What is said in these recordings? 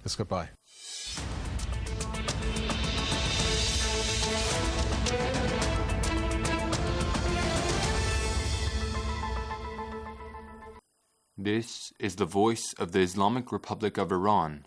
Let's go bye. This is the voice of the Islamic Republic of Iran.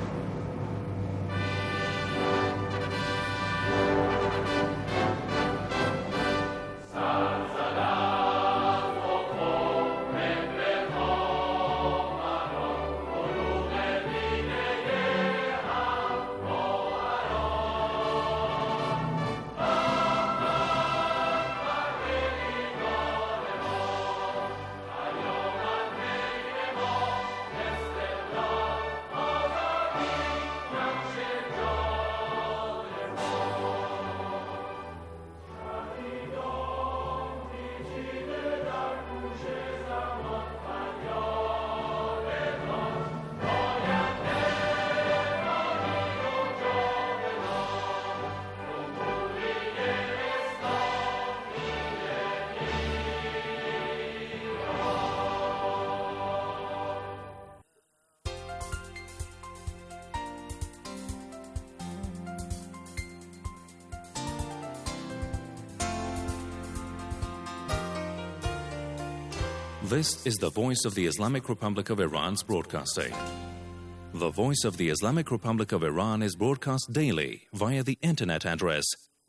This is the voice of the Islamic Republic of Iran's broadcasting. The voice of the Islamic Republic of Iran is broadcast daily via the internet address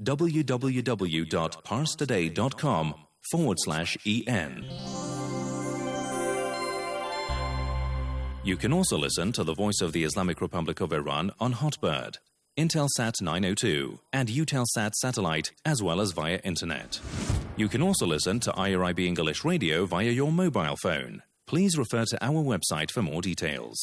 www.parstoday.com/en. You can also listen to the voice of the Islamic Republic of Iran on Hotbird, Intelsat 902, and Eutelsat satellite, as well as via internet. You can also listen to IRIB English Radio via your mobile phone. Please refer to our website for more details.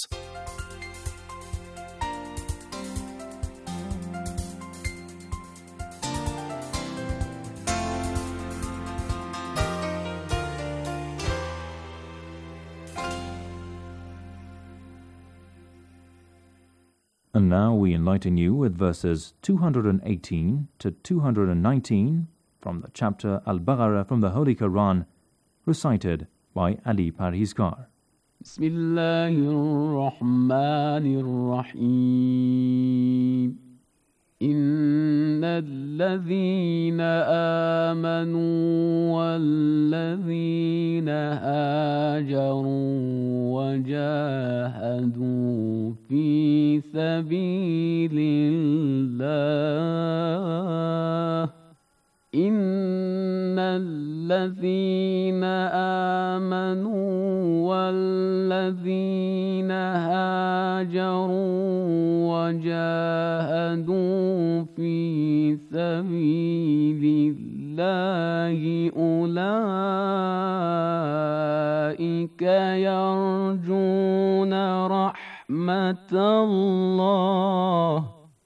And now we enlighten you with verses 218 to 219 from the chapter Al-Baqarah from the Holy Quran, recited by Ali Parhizgar. Bismillahirrahmanirrahim. الذين آمنوا والذين هاجروا وجاهدوا في سبيل الله إن الذين آمنوا والذين هاجروا وجاهدوا في سبيل الله أولئك يرجون رحمة الله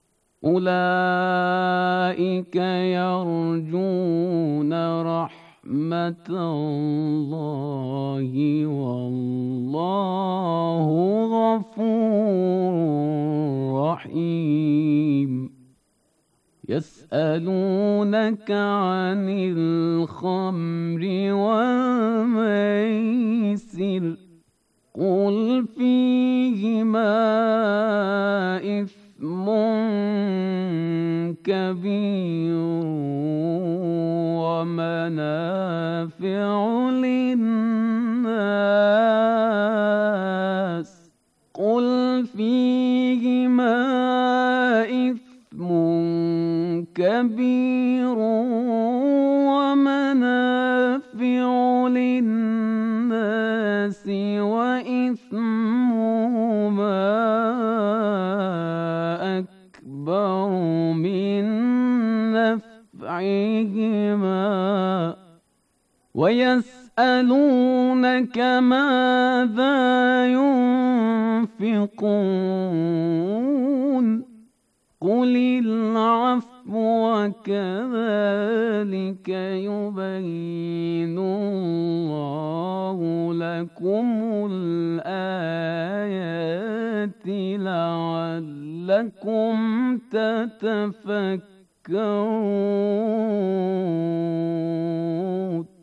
أولئك يرجون رحمة الله والله غفور رحيم يسألونك عن الخمر والميسر قل فيهما إثم كبير ومنافع للناس قل فيهما إثم كبير ومنافع للناس وإثمهما أكبر من نفعهما ويسألونك ماذا ينفقون قل العفو وكذلك يبين الله لكم الآيات لعلكم تتفكرون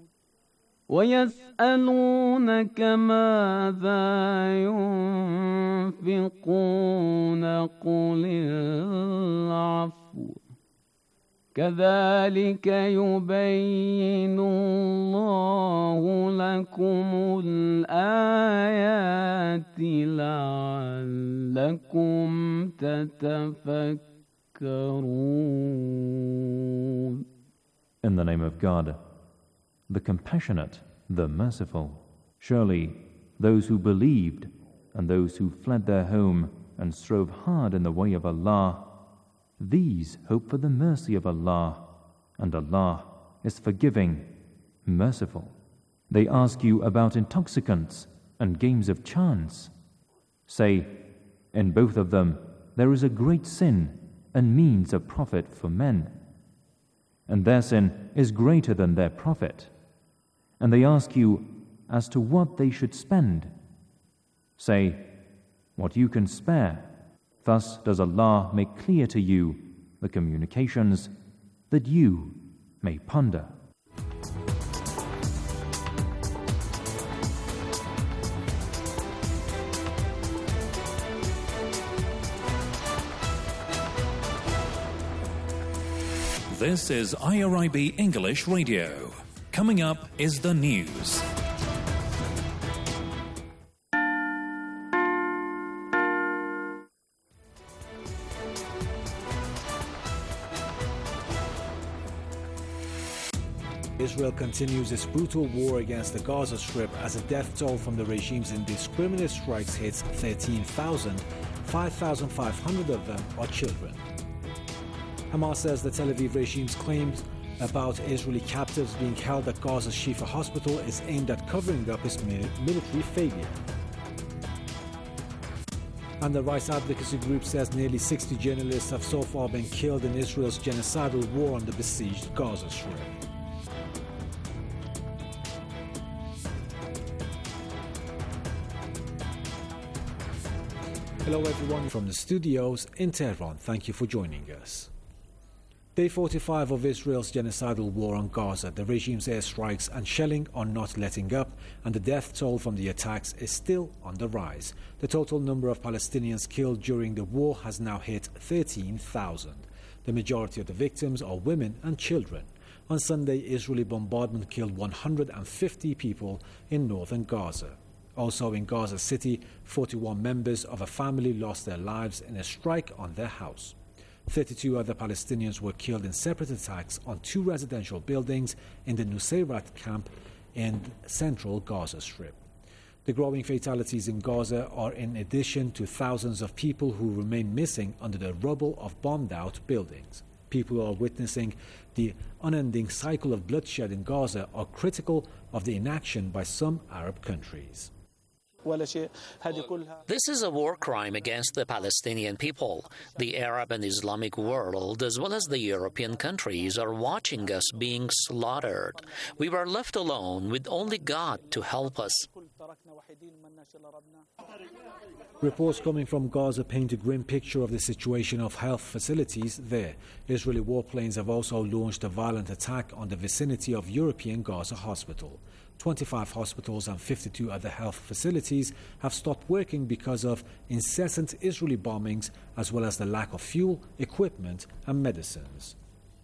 ويسألونك ماذا ينفقون فقل العفو كذلك يبين الله لكم الآيات لعلكم تتفكرون. In the name of God, the compassionate, the merciful. Surely those who believed and those who fled their home and strove hard in the way of Allah, these hope for the mercy of Allah, and Allah is forgiving, merciful. They ask you about intoxicants and games of chance. Say, in both of them there is a great sin and means of profit for men, and their sin is greater than their profit. And they ask you as to what they should spend. Say, what you can spare. Thus does Allah make clear to you the communications that you may ponder. This is IRIB English Radio. Coming up is the news. Israel continues its brutal war against the Gaza Strip as the death toll from the regime's indiscriminate strikes hits 13,000. 5,500 of them are children. Hamas says the Tel Aviv regime's claims about Israeli captives being held at Gaza's Shifa hospital is aimed at covering up its military failure. And the rights advocacy group says nearly 60 journalists have so far been killed in Israel's genocidal war on the besieged Gaza Strip. Hello everyone from the studios in Tehran. Thank you for joining us. Day 45 of Israel's genocidal war on Gaza, the regime's airstrikes and shelling are not letting up, and the death toll from the attacks is still on the rise. The total number of Palestinians killed during the war has now hit 13,000. The majority of the victims are women and children. On Sunday, Israeli bombardment killed 150 people in northern Gaza. Also in Gaza City, 41 members of a family lost their lives in a strike on their house. 32 other Palestinians were killed in separate attacks on 2 residential buildings in the Nusayrat camp in central Gaza Strip. The growing fatalities in Gaza are in addition to thousands of people who remain missing under the rubble of bombed-out buildings. People who are witnessing the unending cycle of bloodshed in Gaza are critical of the inaction by some Arab countries. This is a war crime against the Palestinian people. The Arab and Islamic world, as well as the European countries, are watching us being slaughtered. We were left alone with only God to help us. Reports coming from Gaza paint a grim picture of the situation of health facilities there. Israeli warplanes have also launched a violent attack on the vicinity of European Gaza Hospital. 25 hospitals and 52 other health facilities have stopped working because of incessant Israeli bombings, as well as the lack of fuel, equipment and medicines.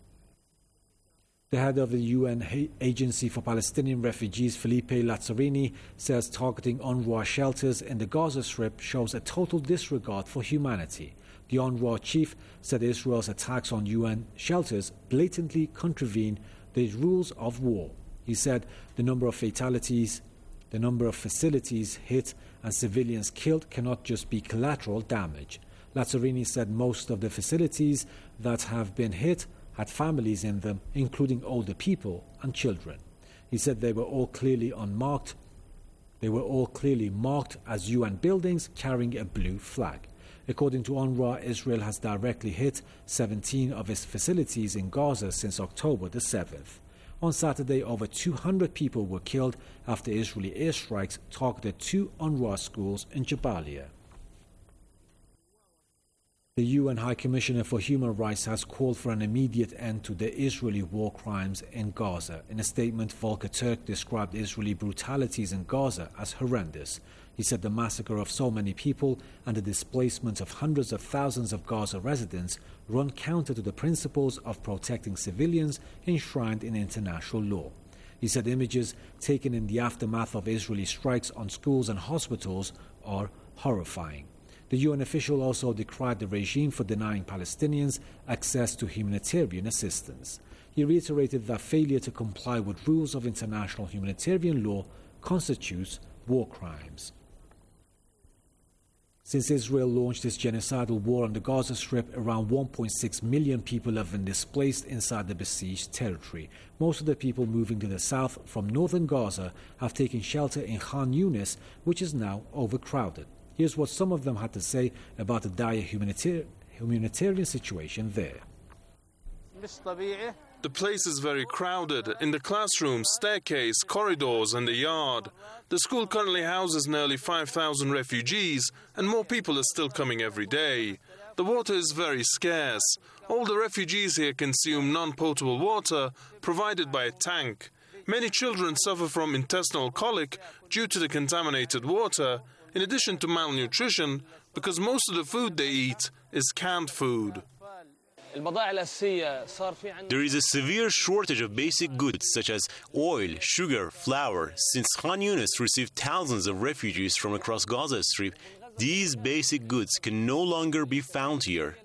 The head of the UN Agency for Palestinian Refugees, Felipe Lazzarini, says targeting UNRWA shelters in the Gaza Strip shows a total disregard for humanity. The UNRWA chief said Israel's attacks on UN shelters blatantly contravene the rules of war. He said the number of fatalities, the number of facilities hit and civilians killed cannot just be collateral damage. Lazzarini said most of the facilities that have been hit had families in them, including older people and children. He said they were all clearly unmarked. They were all clearly marked as UN buildings carrying a blue flag. According to UNRWA, Israel has directly hit 17 of its facilities in Gaza since October the 7th. On Saturday, over 200 people were killed after Israeli airstrikes targeted 2 UNRWA schools in Jabalia. The UN High Commissioner for Human Rights has called for an immediate end to the Israeli war crimes in Gaza. In a statement, Volker Turk described Israeli brutalities in Gaza as horrendous. He said the massacre of so many people and the displacement of hundreds of thousands of Gaza residents run counter to the principles of protecting civilians enshrined in international law. He said images taken in the aftermath of Israeli strikes on schools and hospitals are horrifying. The UN official also decried the regime for denying Palestinians access to humanitarian assistance. He reiterated that failure to comply with rules of international humanitarian law constitutes war crimes. Since Israel launched its genocidal war on the Gaza Strip, around 1.6 million people have been displaced inside the besieged territory. Most of the people moving to the south from northern Gaza have taken shelter in Khan Yunis, which is now overcrowded. Here's what some of them had to say about the dire humanitarian situation there. The place is very crowded, in the classrooms, staircase, corridors and the yard. The school currently houses nearly 5,000 refugees and more people are still coming every day. The water is very scarce. All the refugees here consume non-potable water provided by a tank. Many children suffer from intestinal colic due to the contaminated water, in addition to malnutrition, because most of the food they eat is canned food. There is a severe shortage of basic goods such as oil, sugar, flour. Since Khan Yunis received thousands of refugees from across Gaza Strip, these basic goods can no longer be found here.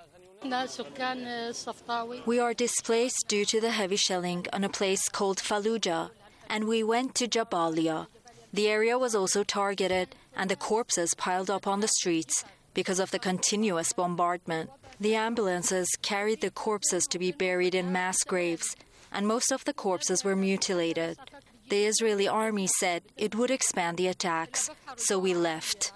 We are displaced due to the heavy shelling on a place called Fallujah, and we went to Jabalia. The area was also targeted, and the corpses piled up on the streets because of the continuous bombardment. The ambulances carried the corpses to be buried in mass graves, and most of the corpses were mutilated. The Israeli army said it would expand the attacks, so we left.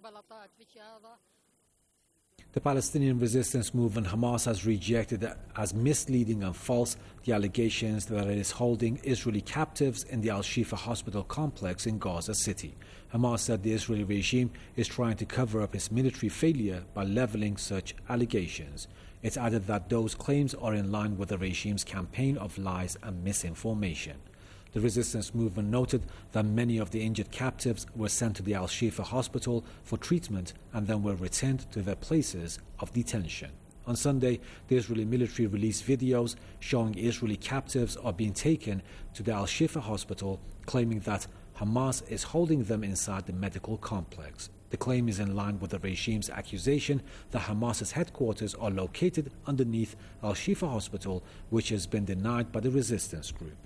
The Palestinian resistance movement Hamas has rejected as misleading and false the allegations that it is holding Israeli captives in the Al-Shifa hospital complex in Gaza City. Hamas said the Israeli regime is trying to cover up its military failure by leveling such allegations. It added that those claims are in line with the regime's campaign of lies and misinformation. The resistance movement noted that many of the injured captives were sent to the Al-Shifa hospital for treatment and then were returned to their places of detention. On Sunday, the Israeli military released videos showing Israeli captives are being taken to the Al-Shifa hospital, claiming that Hamas is holding them inside the medical complex. The claim is in line with the regime's accusation that Hamas's headquarters are located underneath Al-Shifa hospital, which has been denied by the resistance group.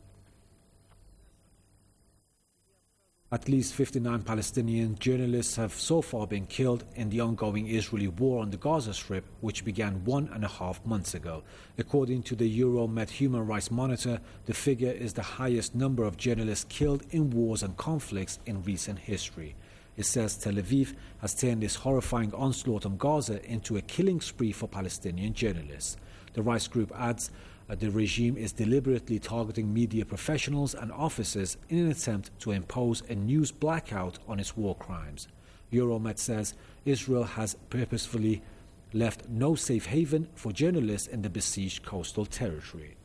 At least 59 Palestinian journalists have so far been killed in the ongoing Israeli war on the Gaza Strip, which began 1.5 months ago. According to the Euromed Human Rights Monitor, the figure is the highest number of journalists killed in wars and conflicts in recent history. It says Tel Aviv has turned this horrifying onslaught on Gaza into a killing spree for Palestinian journalists. The rights group adds the regime is deliberately targeting media professionals and officers in an attempt to impose a news blackout on its war crimes. Euromed says Israel has purposefully left no safe haven for journalists in the besieged coastal territory.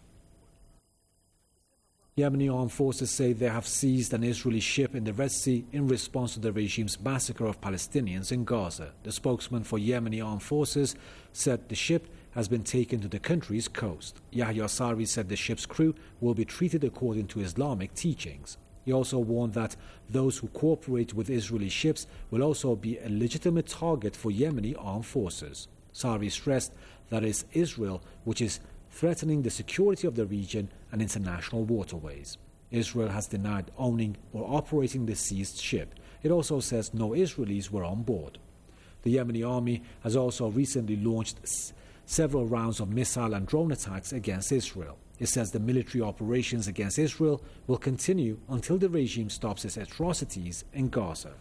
Yemeni armed forces say they have seized an Israeli ship in the Red Sea in response to the regime's massacre of Palestinians in Gaza. The spokesman for Yemeni armed forces said the ship has been taken to the country's coast. Yahya Sarri said the ship's crew will be treated according to Islamic teachings. He also warned that those who cooperate with Israeli ships will also be a legitimate target for Yemeni armed forces. Sarri stressed that it is Israel which is threatening the security of the region and international waterways. Israel has denied owning or operating the seized ship. It also says no Israelis were on board. The Yemeni army has also recently launched several rounds of missile and drone attacks against Israel. It says the military operations against Israel will continue until the regime stops its atrocities in Gaza.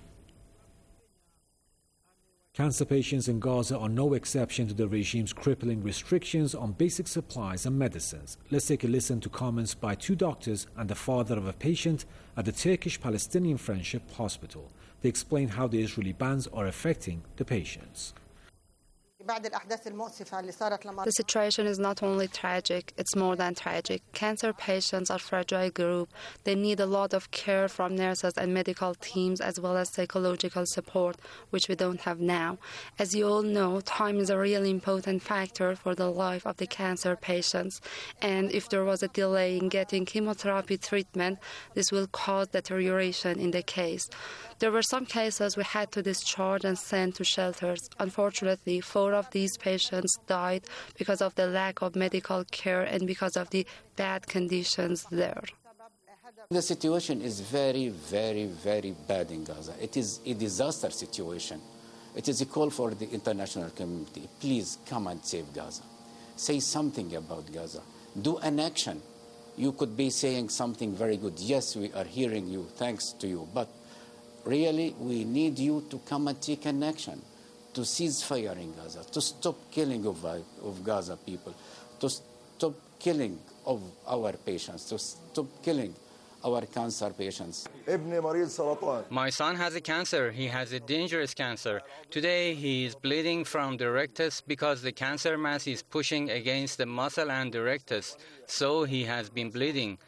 Cancer patients in Gaza are no exception to the regime's crippling restrictions on basic supplies and medicines. Let's take a listen to comments by two doctors and the father of a patient at the Turkish-Palestinian Friendship Hospital. They explain how the Israeli bans are affecting the patients. The situation is not only tragic, it's more than tragic. Cancer patients are a fragile group. They need a lot of care from nurses and medical teams as well as psychological support, which we don't have now. As you all know, time is a really important factor for the life of the cancer patients. And if there was a delay in getting chemotherapy treatment, this will cause deterioration in the case. There were some cases we had to discharge and send to shelters. Unfortunately, 4 of these patients died because of the lack of medical care and because of the bad conditions there. The situation is very, very, very bad in Gaza. It is a disaster situation. It is a call for the international community. Please come and save Gaza. Say something about Gaza. Do an action. You could be saying something very good. Yes, we are hearing you. Thanks to you. But really, we need you to come and take an action, to cease fire in Gaza, to stop killing of Gaza people, to stop killing of our patients, to stop killing our cancer patients. My son has a cancer. He has a dangerous cancer. Today he is bleeding from the rectus because the cancer mass is pushing against the muscle and the rectus. So he has been bleeding.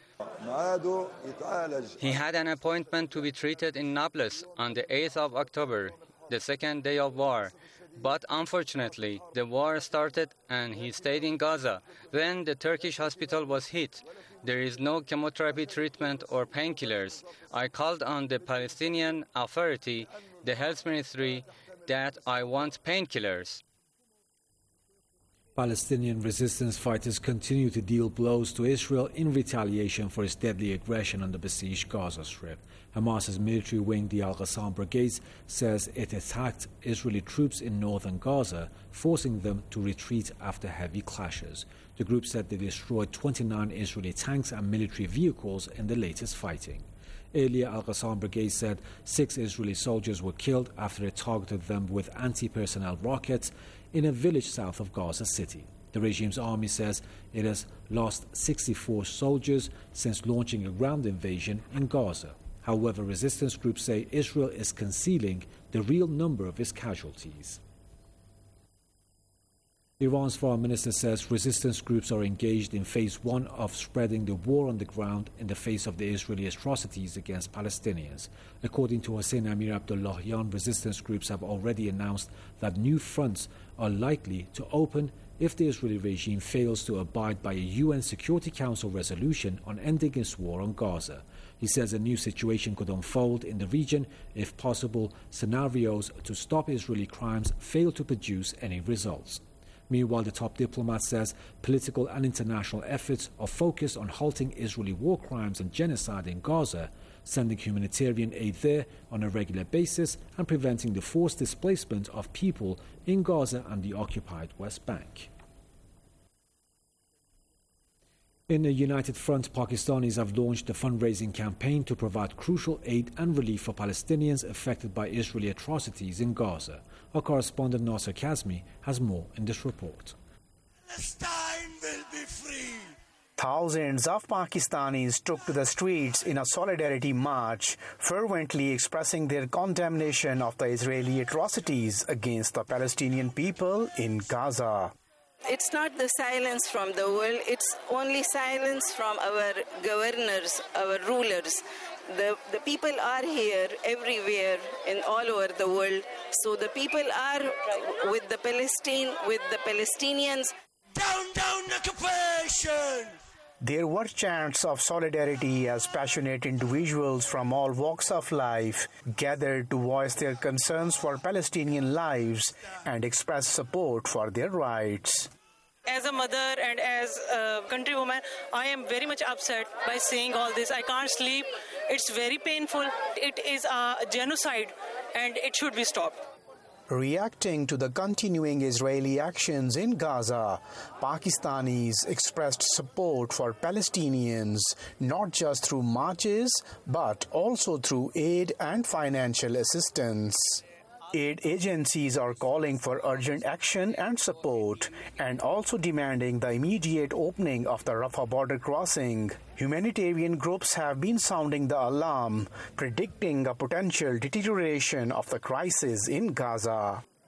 He had an appointment to be treated in Nablus on the 8th of October, the second day of war. But unfortunately, the war started and he stayed in Gaza. Then the Turkish hospital was hit. There is no chemotherapy treatment or painkillers. I called on the Palestinian Authority, the health ministry, that I want painkillers. Palestinian resistance fighters continue to deal blows to Israel in retaliation for its deadly aggression on the besieged Gaza Strip. Hamas's military wing, the Al-Qassam Brigades, says it attacked Israeli troops in northern Gaza, forcing them to retreat after heavy clashes. The group said they destroyed 29 Israeli tanks and military vehicles in the latest fighting. Earlier, Al-Qassam Brigade said 6 Israeli soldiers were killed after it targeted them with anti-personnel rockets in a village south of Gaza City. The regime's army says it has lost 64 soldiers since launching a ground invasion in Gaza. However, resistance groups say Israel is concealing the real number of its casualties. Iran's foreign minister says resistance groups are engaged in phase 1 of spreading the war on the ground in the face of the Israeli atrocities against Palestinians. According to Hossein Amir Abdullahian, resistance groups have already announced that new fronts are likely to open if the Israeli regime fails to abide by a UN Security Council resolution on ending its war on Gaza. He says a new situation could unfold in the region if possible scenarios to stop Israeli crimes fail to produce any results. Meanwhile, the top diplomat says political and international efforts are focused on halting Israeli war crimes and genocide in Gaza, sending humanitarian aid there on a regular basis, and preventing the forced displacement of people in Gaza and the occupied West Bank. In a united front, Pakistanis have launched a fundraising campaign to provide crucial aid and relief for Palestinians affected by Israeli atrocities in Gaza. Our correspondent Nasser Kazmi has more in this report. Palestine will be free. Thousands of Pakistanis took to the streets in a solidarity march, fervently expressing their condemnation of the Israeli atrocities against the Palestinian people in Gaza. It's not the silence from the world, it's only silence from our governors, our rulers. The people are here everywhere and all over the world. So the people are with the Palestinians. Down occupation! There were chants of solidarity as passionate individuals from all walks of life gathered to voice their concerns for Palestinian lives and express support for their rights. As a mother and as a countrywoman, I am very much upset by seeing all this. I can't sleep. It's very painful. It is a genocide and it should be stopped. Reacting to the continuing Israeli actions in Gaza, Pakistanis expressed support for Palestinians, not just through marches, but also through aid and financial assistance. Aid agencies are calling for urgent action and support, and also demanding the immediate opening of the Rafah border crossing. Humanitarian groups have been sounding the alarm, predicting a potential deterioration of the crisis in Gaza.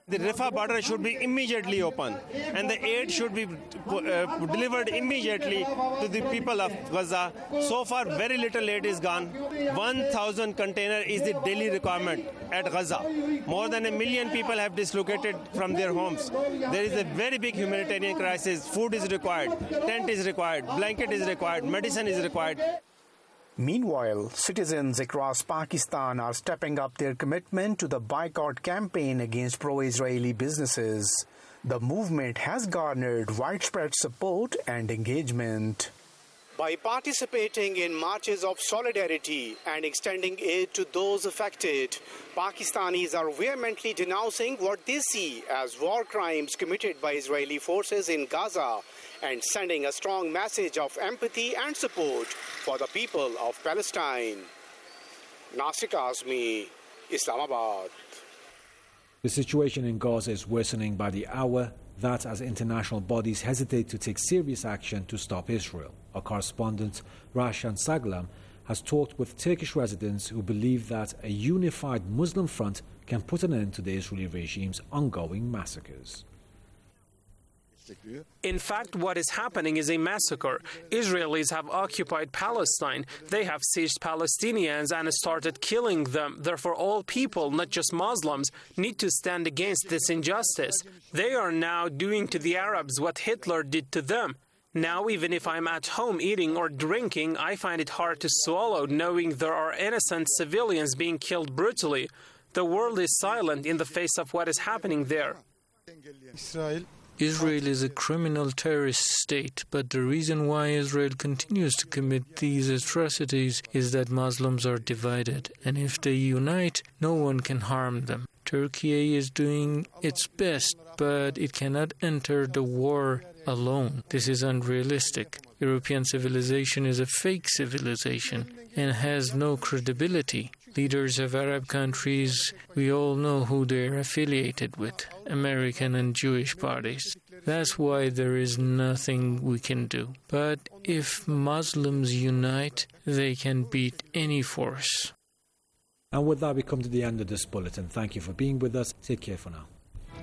The Rafah border should be immediately open, and the aid should be delivered immediately to the people of Gaza. So far, very little aid is gone. 1,000 containers is the daily requirement at Gaza. More than 1 million people have dislocated from their homes. There is a very big humanitarian crisis. Food is required, tent is required, blanket is required, medicine is required. Meanwhile, citizens across Pakistan are stepping up their commitment to the boycott campaign against pro-Israeli businesses. The movement has garnered widespread support and engagement. By participating in marches of solidarity and extending aid to those affected, Pakistanis are vehemently denouncing what they see as war crimes committed by Israeli forces in Gaza and sending a strong message of empathy and support for the people of Palestine. Nasir Kazmi, Islamabad. The situation in Gaza is worsening by the hour. That as international bodies hesitate to take serious action to stop Israel. Our correspondent Rashan Saglam has talked with Turkish residents who believe that a unified Muslim front can put an end to the Israeli regime's ongoing massacres. In fact, what is happening is a massacre. Israelis have occupied Palestine. They have seized Palestinians and started killing them. Therefore, all people, not just Muslims, need to stand against this injustice. They are now doing to the Arabs what Hitler did to them. Now, even if I'm at home eating or drinking, I find it hard to swallow knowing there are innocent civilians being killed brutally. The world is silent in the face of what is happening there. Israel is a criminal terrorist state, but the reason why Israel continues to commit these atrocities is that Muslims are divided, and if they unite, no one can harm them. Turkey is doing its best, but it cannot enter the war alone. This is unrealistic. European civilization is a fake civilization and has no credibility. Leaders of Arab countries, we all know who they're affiliated with, American and Jewish parties. That's why there is nothing we can do. But if Muslims unite, they can beat any force. And with that, we come to the end of this bulletin. Thank you for being with us. Take care for now.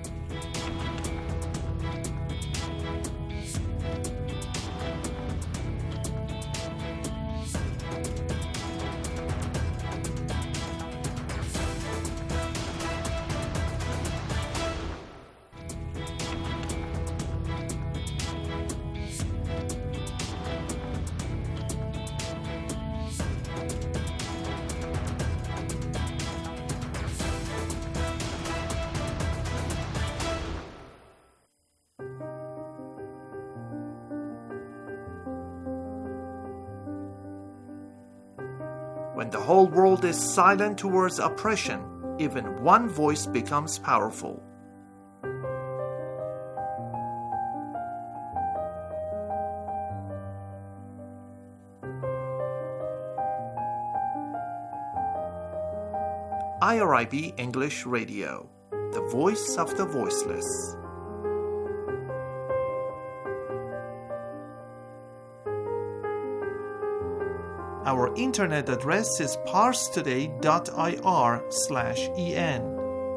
When the whole world is silent towards oppression, even one voice becomes powerful. IRIB English Radio, the voice of the voiceless. Our internet address is parstoday.ir/en.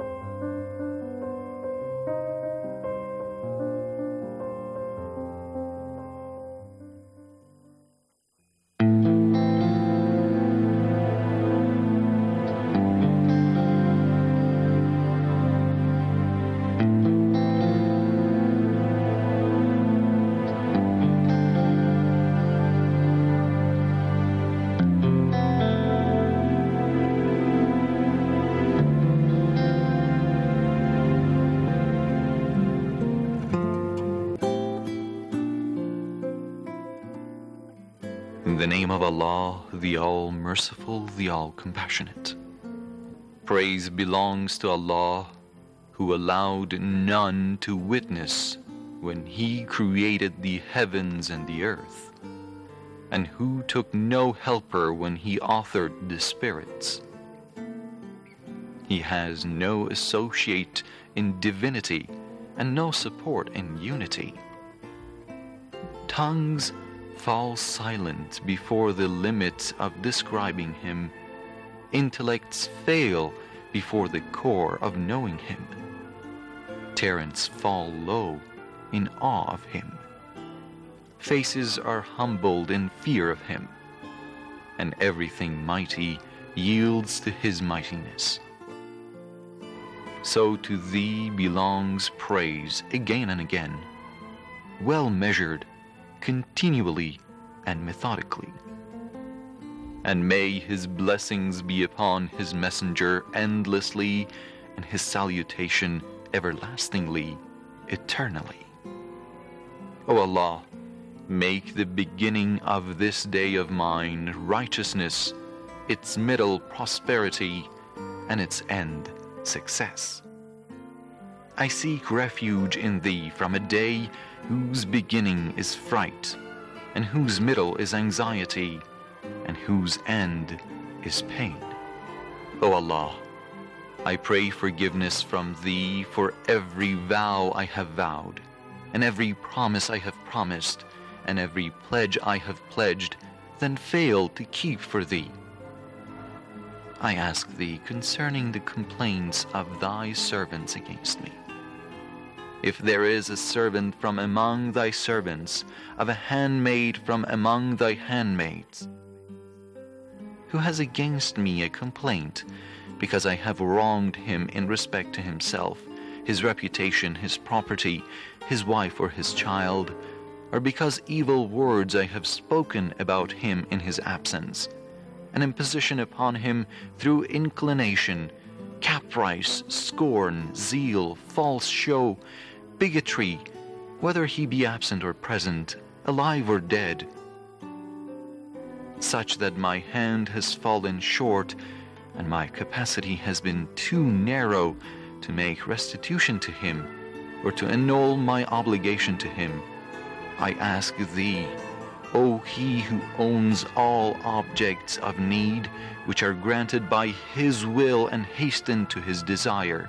In the name of Allah, the All-Merciful, the All-Compassionate. Praise belongs to Allah, who allowed none to witness when He created the heavens and the earth, and who took no helper when He authored the spirits. He has no associate in divinity and no support in unity. Tongues fall silent before the limit of describing Him. Intellects fail before the core of knowing Him. Terrans fall low in awe of him. Faces are humbled in fear of him, and everything mighty yields to his mightiness. So to thee belongs praise again and again, well measured, continually and methodically. And may his blessings be upon his messenger endlessly, and his salutation everlastingly, eternally. O Allah, make the beginning of this day of mine righteousness, its middle prosperity, and its end success. I seek refuge in thee from a day whose beginning is fright, and whose middle is anxiety, and whose end is pain. O Allah, I pray forgiveness from thee for every vow I have vowed, and every promise I have promised, and every pledge I have pledged, then failed to keep for thee. I ask thee concerning the complaints of thy servants against me. If there is a servant from among thy servants, of a handmaid from among thy handmaids, who has against me a complaint, because I have wronged him in respect to himself, his reputation, his property, his wife or his child, or because evil words I have spoken about him in his absence, an imposition upon him through inclination, caprice, scorn, zeal, false show, bigotry, whether he be absent or present, alive or dead, such that my hand has fallen short and my capacity has been too narrow to make restitution to him or to annul my obligation to him, I ask thee, O he who owns all objects of need, which are granted by his will and hasten to his desire,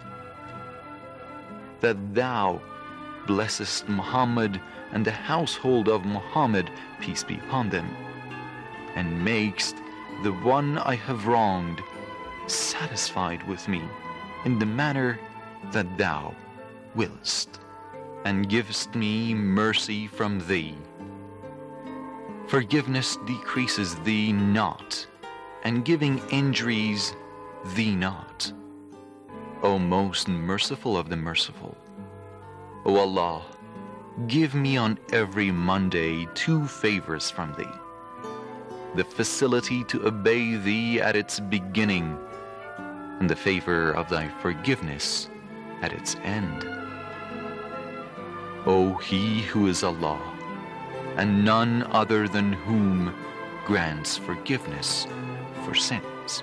that thou blessest Muhammad and the household of Muhammad, peace be upon them, and makest the one I have wronged satisfied with me in the manner that thou willest, and givest me mercy from thee. Forgiveness decreases thee not, and giving injuries thee not. O most merciful of the merciful, O Allah, give me on every Monday 2 favors from thee: the facility to obey thee at its beginning, and the favor of thy forgiveness at its end. O he who is Allah, and none other than whom grants forgiveness for sins.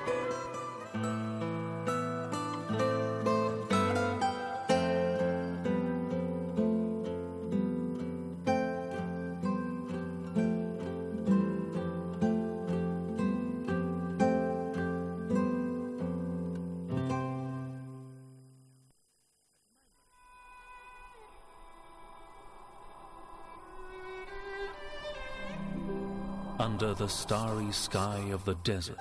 Under the starry sky of the desert,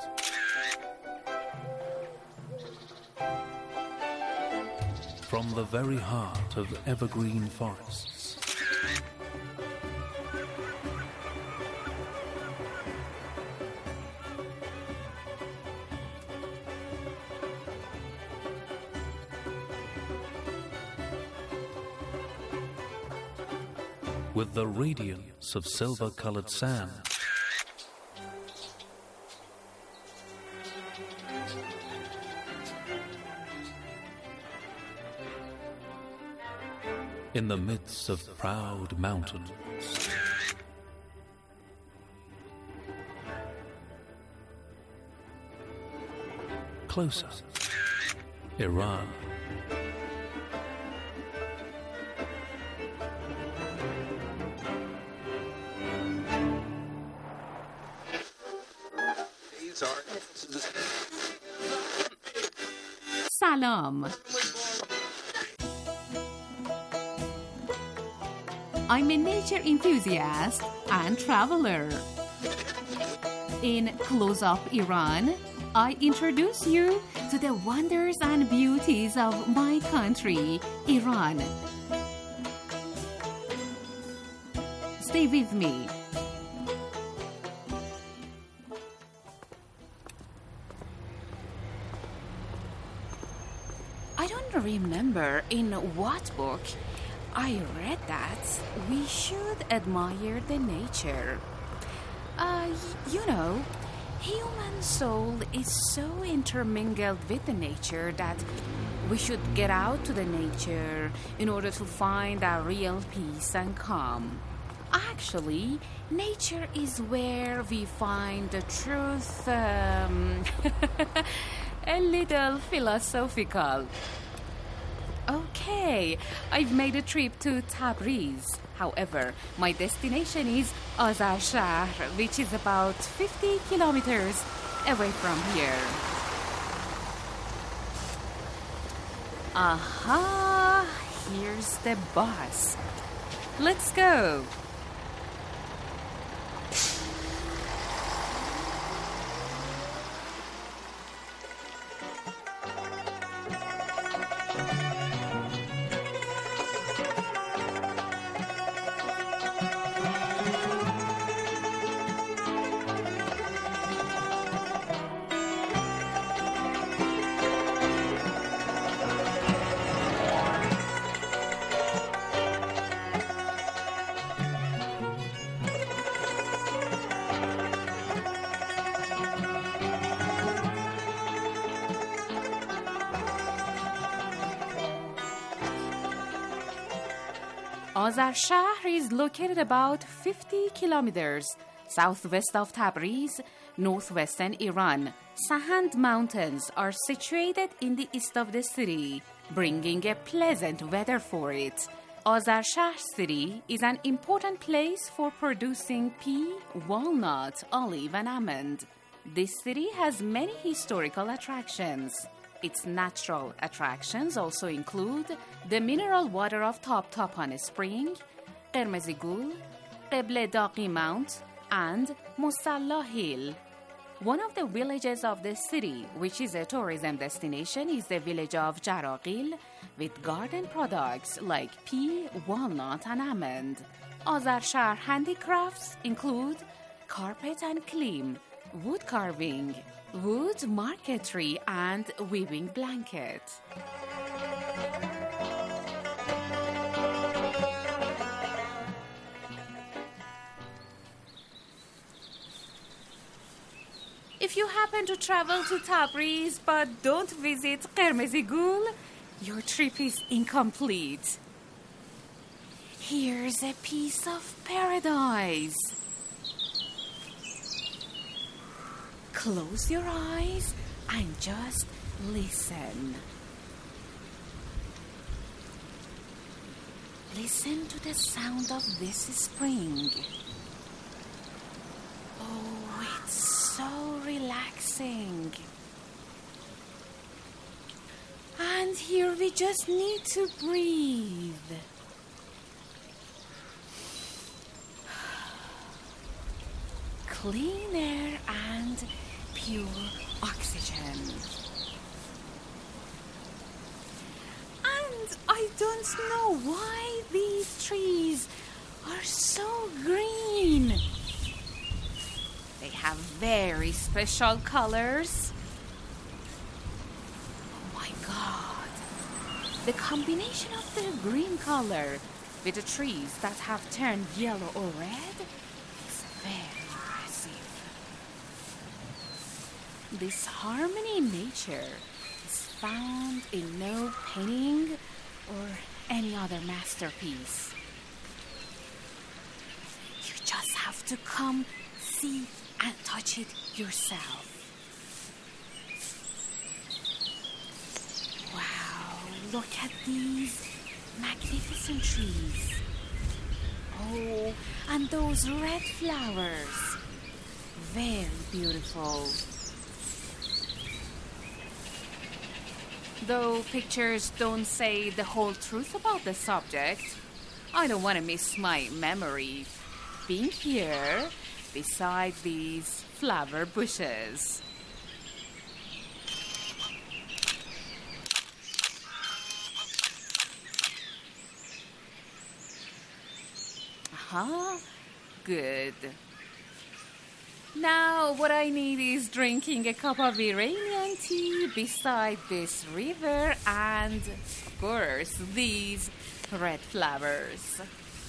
from the very heart of evergreen forests, with the radiance of silver-colored sand, in the midst of proud mountains, closer, Iran. Salam. I'm a nature enthusiast and traveler. In Close Up Iran, I introduce you to the wonders and beauties of my country, Iran. Stay with me. I don't remember in what book I read that we should admire the nature. Human soul is so intermingled with the nature that we should get out to the nature in order to find our real peace and calm. Actually, nature is where we find the truth. A little philosophical. Okay, I've made a trip to Tabriz. However, my destination is Azar Shahr, which is about 50 kilometers away from here. Aha! Here's the bus. Let's go. Azar Shahr is located about 50 kilometers southwest of Tabriz, northwestern Iran. Sahand Mountains are situated in the east of the city, bringing a pleasant weather for it. Azar Shahr city is an important place for producing pea, walnut, olive, and almond. This city has many historical attractions. Its natural attractions also include the mineral water of Top Topan Spring, Qermezi Gul, Qeble Daqi Mount, and Musalla Hill. One of the villages of the city, which is a tourism destination, is the village of Jaraqil, with garden products like pea, walnut, and almond. Azar Shahr handicrafts include carpet and clim, wood carving, wood marquetry, and weaving blanket. If you happen to travel to Tabriz but don't visit Qermezi Gul, your trip is incomplete. Here's a piece of paradise. Close your eyes and just listen. Listen to the sound of this spring. Oh, it's so relaxing. And here we just need to breathe. Clean air and pure oxygen. And I don't know why these trees are so green. They have very special colors. Oh my God. The combination of the green color with the trees that have turned yellow or red is very impressive. This harmony in nature is found in no painting or any other masterpiece. You just have to come, see, and touch it yourself. Wow, look at these magnificent trees. Oh, and those red flowers. Very beautiful. Though pictures don't say the whole truth about the subject, I don't want to miss my memory being here beside these flower bushes. Good. Now what I need is drinking a cup of Iranian tea beside this river and, of course, these red flowers.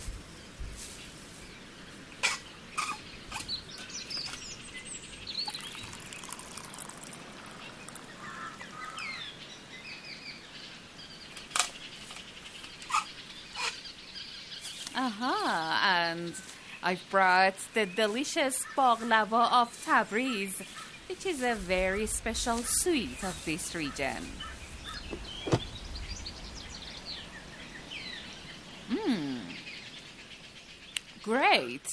And I've brought the delicious baklava of Tabriz, which is a very special sweet of this region. Great.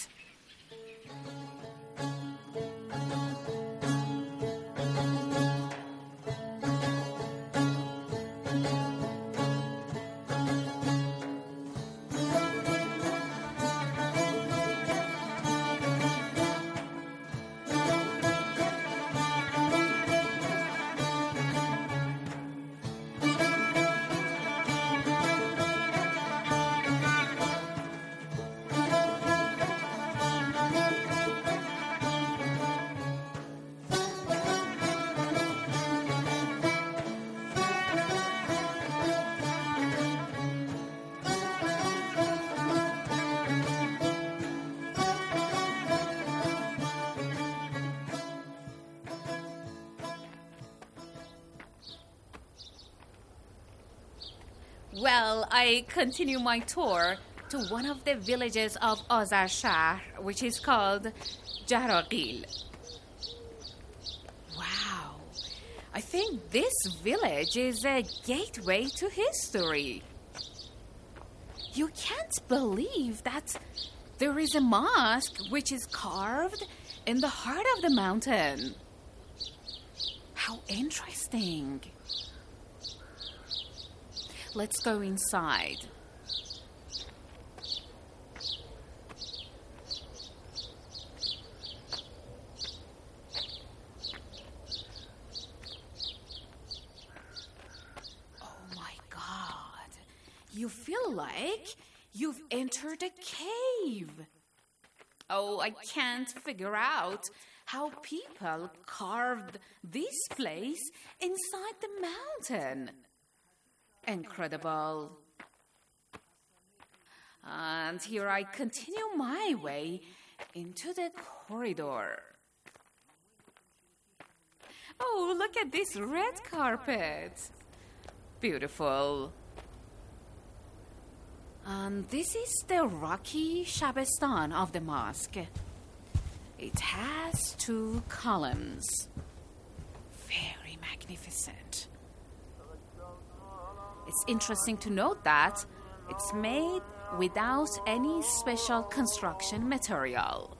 Well, I continue my tour to one of the villages of Azar Shahr, which is called Jaraqil. Wow, I think this village is a gateway to history. You can't believe that there is a mosque which is carved in the heart of the mountain. How interesting. Let's go inside. Oh my God. You feel like you've entered a cave. Oh, I can't figure out how people carved this place inside the mountain. Incredible. And here I continue my way into the corridor. Oh, look at this red carpet. Beautiful. And this is the rocky Shabestan of the mosque. It has 2 columns. Very magnificent. It's interesting to note that it's made without any special construction material.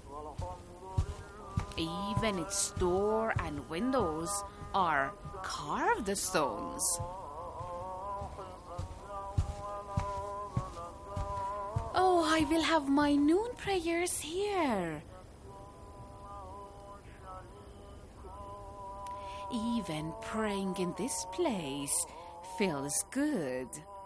Even its door and windows are carved stones. Oh, I will have my noon prayers here. Even praying in this place feels good.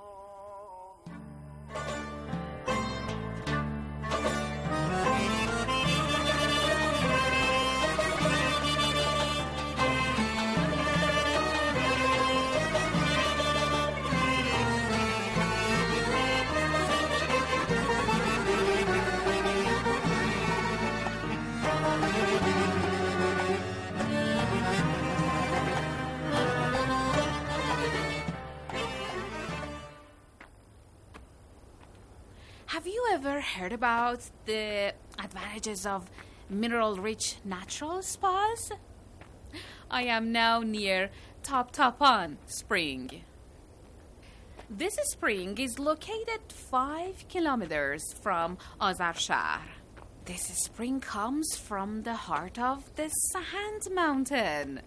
Have you ever heard about the advantages of mineral-rich natural spas? I am now near Toptapan Spring. This spring is located 5 kilometers from Azar Shahr. This spring comes from the heart of the Sahand Mountain.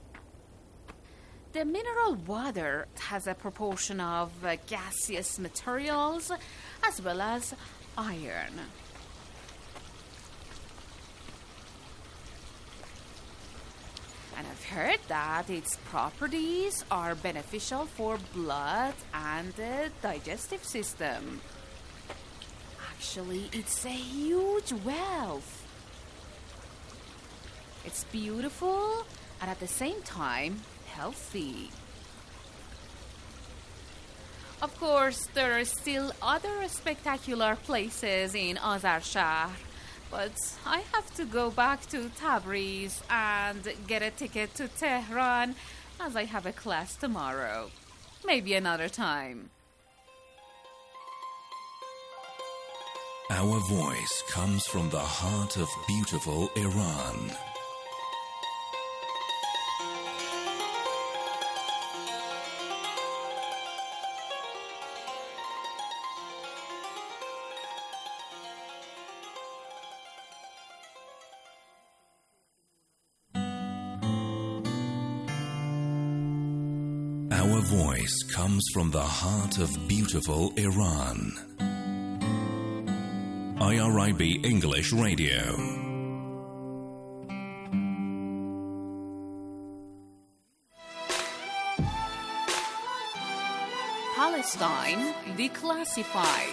The mineral water has a proportion of gaseous materials as well as iron. And I've heard that its properties are beneficial for blood and the digestive system. Actually, it's a huge wealth. It's beautiful and at the same time healthy. Of course, there are still other spectacular places in Azar Shahr, but I have to go back to Tabriz and get a ticket to Tehran as I have a class tomorrow. Maybe another time. Our voice comes from the heart of beautiful Iran. Our voice comes from the heart of beautiful Iran. IRIB English Radio. Palestine Declassified.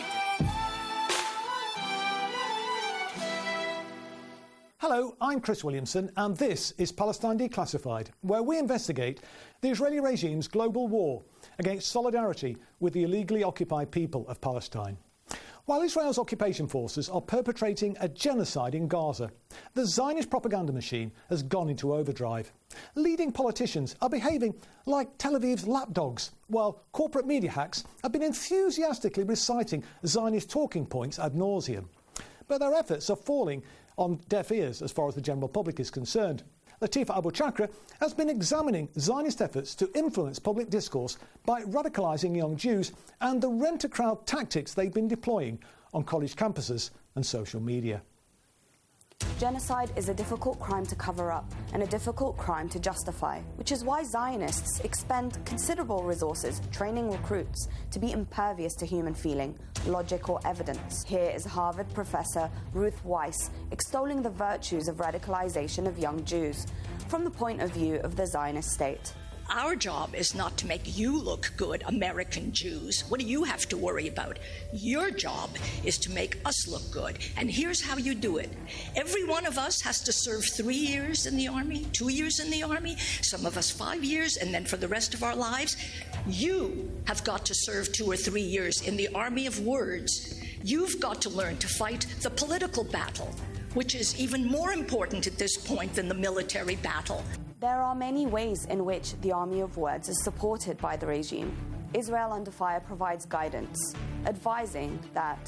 Hello, I'm Chris Williamson, and this is Palestine Declassified, where we investigate the Israeli regime's global war against solidarity with the illegally occupied people of Palestine. While Israel's occupation forces are perpetrating a genocide in Gaza, the Zionist propaganda machine has gone into overdrive. Leading politicians are behaving like Tel Aviv's lapdogs, while corporate media hacks have been enthusiastically reciting Zionist talking points ad nauseum. But their efforts are falling on deaf ears as far as the general public is concerned. Latifa Abu Chakra has been examining Zionist efforts to influence public discourse by radicalising young Jews and the rent-a-crowd tactics they've been deploying on college campuses and social media. Genocide is a difficult crime to cover up and a difficult crime to justify, which is why Zionists expend considerable resources training recruits to be impervious to human feeling, logic or evidence. Here is Harvard professor Ruth Weiss extolling the virtues of radicalization of young Jews from the point of view of the Zionist state. Our job is not to make you look good, American Jews. What do you have to worry about? Your job is to make us look good. And here's how you do it. Every one of us has to serve 3 years in the Army, 2 years in the Army, some of us 5 years, and then for the rest of our lives, you have got to serve 2 or 3 years in the army of words. You've got to learn to fight the political battle, which is even more important at this point than the military battle. There are many ways in which the army of words is supported by the regime. Israel Under Fire provides guidance, advising that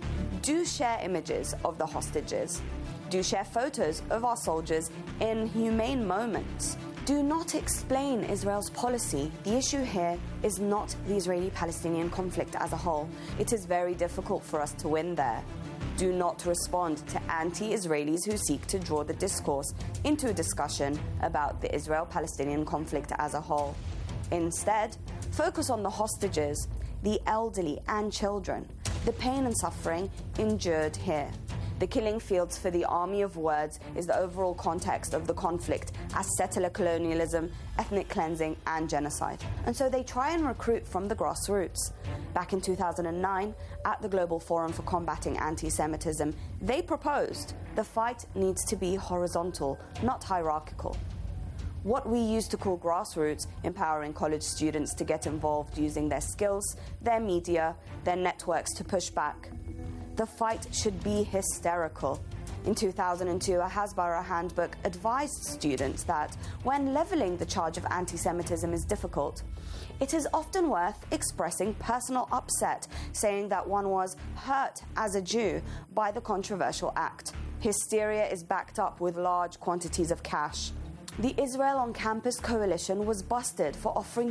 do share images of the hostages, do share photos of our soldiers in humane moments. Do not explain Israel's policy. The issue here is not the Israeli-Palestinian conflict as a whole. It is very difficult for us to win there. Do not respond to anti-Israelis who seek to draw the discourse into a discussion about the Israel-Palestinian conflict as a whole. Instead, focus on the hostages, the elderly and children, the pain and suffering endured here. The killing fields for the army of words is the overall context of the conflict as settler colonialism, ethnic cleansing and genocide. And so they try and recruit from the grassroots. Back in 2009, at the Global Forum for Combating Anti-Semitism, they proposed the fight needs to be horizontal, not hierarchical. What we used to call grassroots, empowering college students to get involved using their skills, their media, their networks to push back. The fight should be hysterical. In 2002, a Hasbara handbook advised students that when levelling the charge of anti-Semitism is difficult, it is often worth expressing personal upset, saying that one was hurt as a Jew by the controversial act. Hysteria is backed up with large quantities of cash. The Israel on Campus Coalition was busted for offering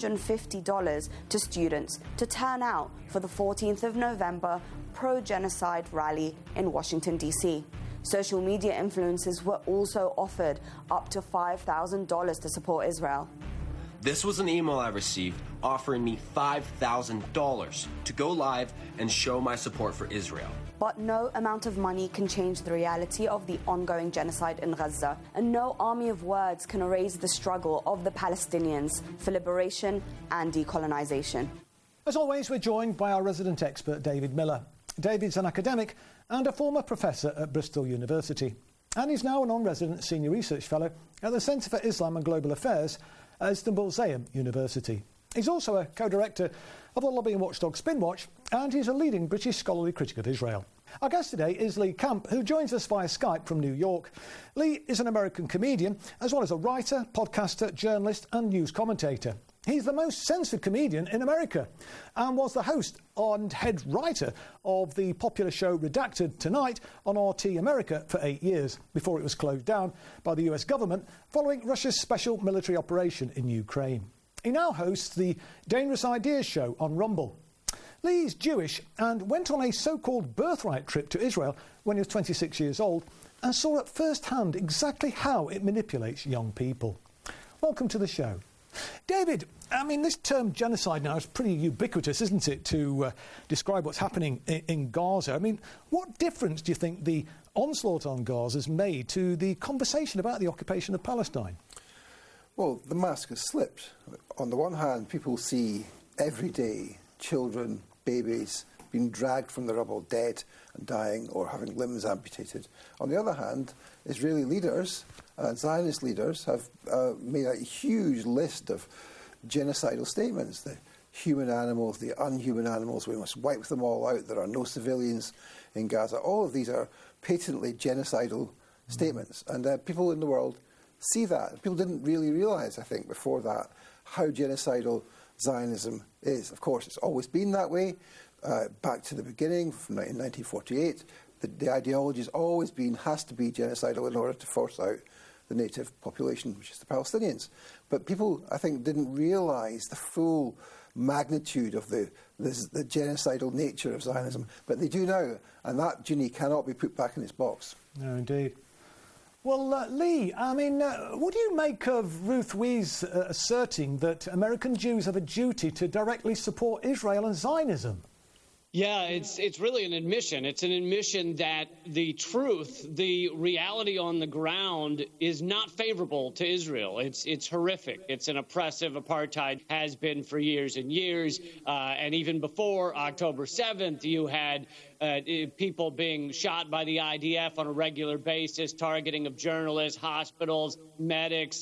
$250 to students to turn out for the 14th of November pro-genocide rally in Washington, D.C. Social media influencers were also offered up to $5,000 to support Israel. This was an email I received offering me $5,000 to go live and show my support for Israel. But no amount of money can change the reality of the ongoing genocide in Gaza, and no army of words can erase the struggle of the Palestinians for liberation and decolonization. As always, we're joined by our resident expert, David Miller. David's an academic and a former professor at Bristol University, and he's now a non-resident senior research fellow at the Centre for Islam and Global Affairs at Istanbul Zayem University. He's also a co-director of the lobbying watchdog Spinwatch, and he's a leading British scholarly critic of Israel. Our guest today is Lee Camp, who joins us via Skype from New York. Lee is an American comedian, as well as a writer, podcaster, journalist and news commentator. He's the most censored comedian in America and was the host and head writer of the popular show Redacted Tonight on RT America for 8 years, before it was closed down by the US government following Russia's special military operation in Ukraine. He now hosts the Dangerous Ideas show on Rumble. Lee's Jewish and went on a so-called birthright trip to Israel when he was 26 years old and saw at first hand exactly how it manipulates young people. Welcome to the show. David, I mean, this term genocide now is pretty ubiquitous, isn't it, to describe what's happening in Gaza. I mean, what difference do you think the onslaught on Gaza has made to the conversation about the occupation of Palestine? Well, the mask has slipped. On the one hand, people see every day children, babies, being dragged from the rubble dead and dying or having limbs amputated. On the other hand, Israeli leaders, Zionist leaders, have made a huge list of genocidal statements. The human animals, the unhuman animals, we must wipe them all out. There are no civilians in Gaza. All of these are patently genocidal statements. And people in the world see that. People didn't really realise, I think, before that, how genocidal Zionism is. Of course, it's always been that way. Back to the beginning, from 1948, the ideology has always been, has to be genocidal in order to force out the native population, which is the Palestinians. But people, I think, didn't realise the full magnitude of the genocidal nature of Zionism. But they do now, and that genie cannot be put back in its box. No, indeed. Well, Lee, I mean, what do you make of Ruth Weiss asserting that American Jews have a duty to directly support Israel and Zionism? Yeah, it's really an admission. It's an admission that the truth, the reality on the ground is not favorable to Israel. It's horrific. It's an oppressive apartheid, has been for years and years. And even before October 7th, you had people being shot by the IDF on a regular basis, targeting of journalists, hospitals, medics.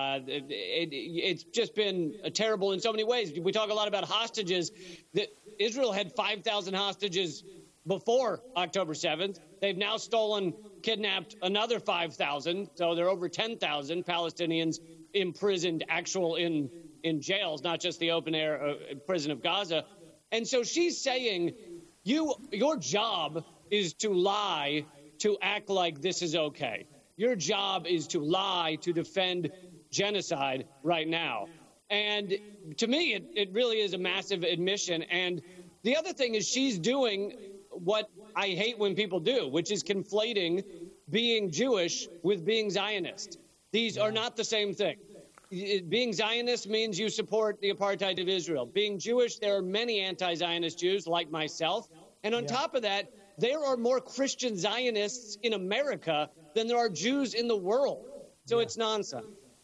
It's just been terrible in so many ways. We talk a lot about hostages. Israel had 5,000 hostages before October 7th. They've now kidnapped another 5,000. So there are over 10,000 Palestinians imprisoned, in jails, not just the open-air prison of Gaza. And so she's saying, your job is to lie, to act like this is okay. Your job is to lie, to defend genocide right now. And to me, it really is a massive admission. And the other thing is she's doing what I hate when people do, which is conflating being Jewish with being Zionist. These are not the same thing. Being Zionist means you support the apartheid of Israel. Being Jewish, there are many anti-Zionist Jews like myself. And on top of that, there are more Christian Zionists in America than there are Jews in the world. So it's nonsense.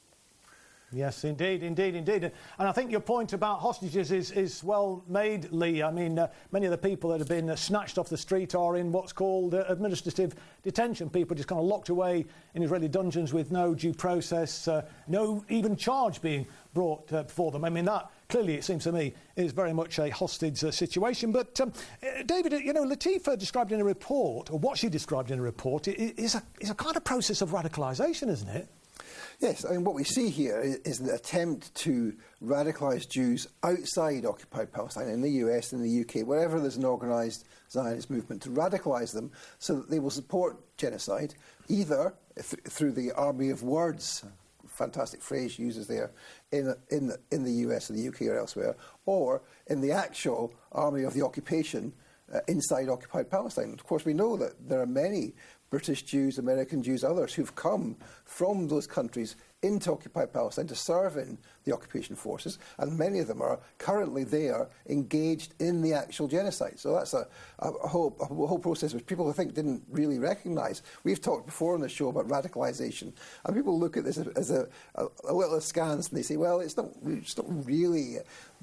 Yes, indeed. And I think your point about hostages is well made, Lee. I mean, many of the people that have been snatched off the street are in what's called administrative detention. People just kind of locked away in Israeli dungeons with no due process, no even charge being brought before them. I mean, that clearly, it seems to me, is very much a hostage situation. But, David, Latifa described in a report, or what she described in a report, is a kind of process of radicalisation, isn't it? Yes, I mean, what we see here is an attempt to radicalise Jews outside occupied Palestine, in the US, in the UK, wherever there's an organised Zionist movement, to radicalise them so that they will support genocide, either through the army of words, fantastic phrase uses there, in the US or the UK or elsewhere, or in the actual army of the occupation inside occupied Palestine. Of course, we know that there are many British Jews, American Jews, others who've come from those countries into occupied Palestine to serve in the occupation forces, and many of them are currently there engaged in the actual genocide. So that's a whole process which people, I think, didn't really recognise. We've talked before on the show about radicalisation, and people look at this as a little askance and they say, well, it's not really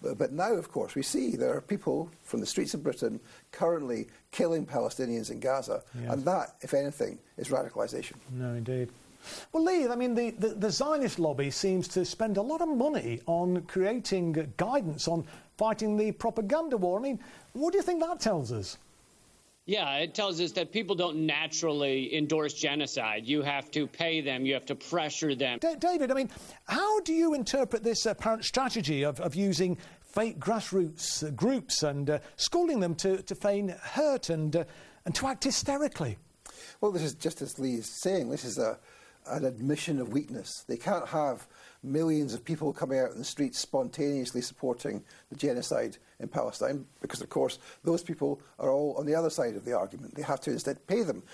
But now, of course, we see there are people from the streets of Britain currently killing Palestinians in Gaza, and that, if anything, is radicalisation. No, indeed. Well, Lee, I mean, the Zionist lobby seems to spend a lot of money on creating guidance on fighting the propaganda war. I mean, what do you think that tells us? Yeah, it tells us that people don't naturally endorse genocide. You have to pay them. You have to pressure them. David, I mean, how do you interpret this apparent strategy of using fake grassroots groups and schooling them to feign hurt and to act hysterically? Well, this is just as Lee is saying, this is an admission of weakness. They can't have millions of people coming out in the streets spontaneously supporting the genocide in Palestine because, of course, those people are all on the other side of the argument. They have to instead pay them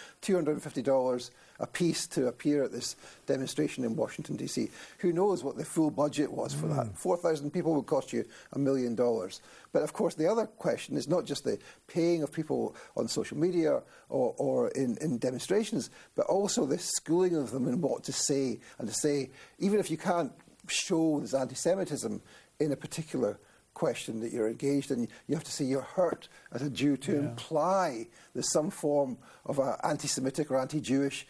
$250 a piece to appear at this demonstration in Washington, D.C. Who knows what the full budget was for that? 4,000 people would cost you $1 million. But, of course, the other question is not just the paying of people on social media or in demonstrations, but also the schooling of them in what to say, and to say, even if you can't show there's anti-Semitism in a particular question that you're engaged in, you have to say you're hurt as a Jew to imply there's some form of anti-Semitic or anti-Jewish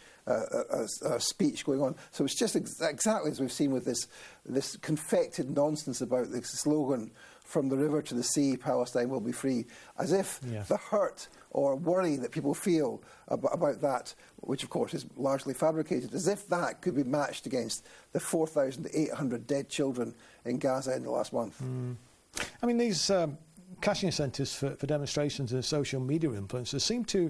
speech going on. So it's just exactly as we've seen with this confected nonsense about the slogan, "From the river to the sea, Palestine will be free," as if the hurt or worry that people feel about that, which of course is largely fabricated, as if that could be matched against the 4,800 dead children in Gaza in the last month. I mean, these cash incentives for demonstrations and social media influencers